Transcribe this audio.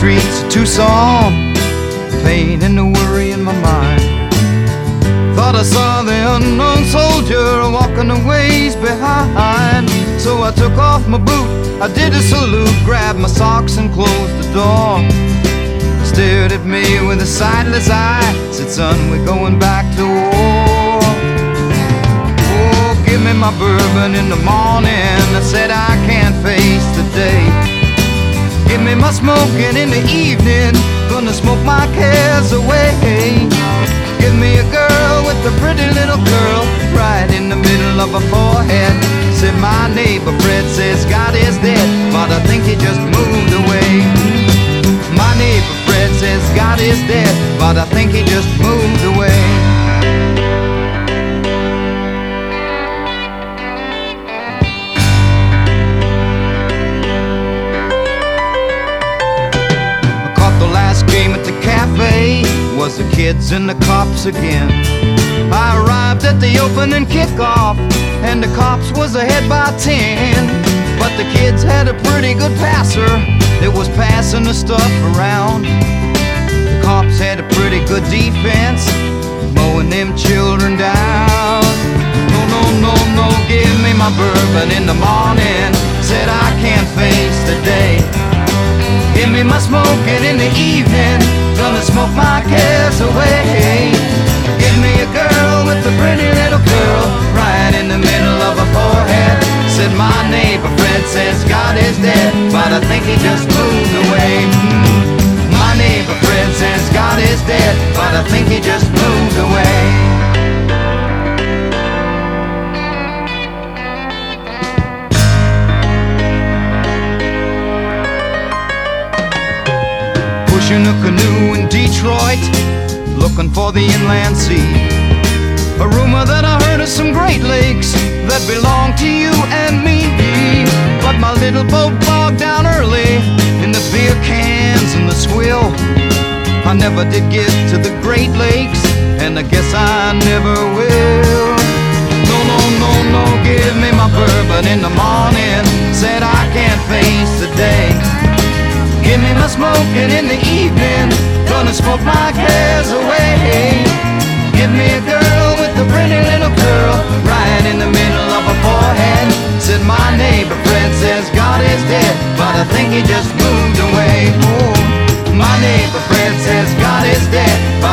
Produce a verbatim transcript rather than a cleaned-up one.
streets of Tucson, pain and the worry in my mind. Thought I saw the unknown soldier walking a ways behind. So I took off my boot, I did a salute, grabbed my socks and closed the door. Stared at me with a sightless eye, said, son, we're going back to war. Oh, give me my bourbon in the morning, I said I can't face the day. Give me my smoking in the evening, gonna smoke my cares away. Give me a girl with a pretty little curl right in the middle of her forehead. Said my neighbor Fred says God is dead, but I think he just moved away. My neighbor Fred says God is dead, but I think he just moved away. Game at the cafe was the kids and the cops again. I arrived at the opening kickoff and the cops was ahead by ten. But the kids had a pretty good passer that was passing the stuff around. The cops had a pretty good defense, mowing them children down. No, no, no, no, give me my bourbon in the morning, said I can't face the day. Give me my smoking in the evening, gonna smoke my cares away. Give me a girl with a pretty little curl right in the middle of her forehead. Said my neighbor Fred says God is dead, but I think he just moved away. Mm. My neighbor Fred says God is dead, but I think he just moved away. In a canoe in Detroit, looking for the inland sea. A rumor that I heard of some Great Lakes that belong to you and me. But my little boat bogged down early in the beer cans and the swill. I never did get to the Great Lakes, and I guess I never will. No, no, no, no, give me my bourbon in the morning, said I can't face the day. Give me my smoking in the evening, gonna smoke my cares away. Give me a girl with a pretty little curl right in the middle of her forehead. Said my neighbor Fred says God is dead, but I think he just moved away. Oh, my neighbor Fred says God is dead, but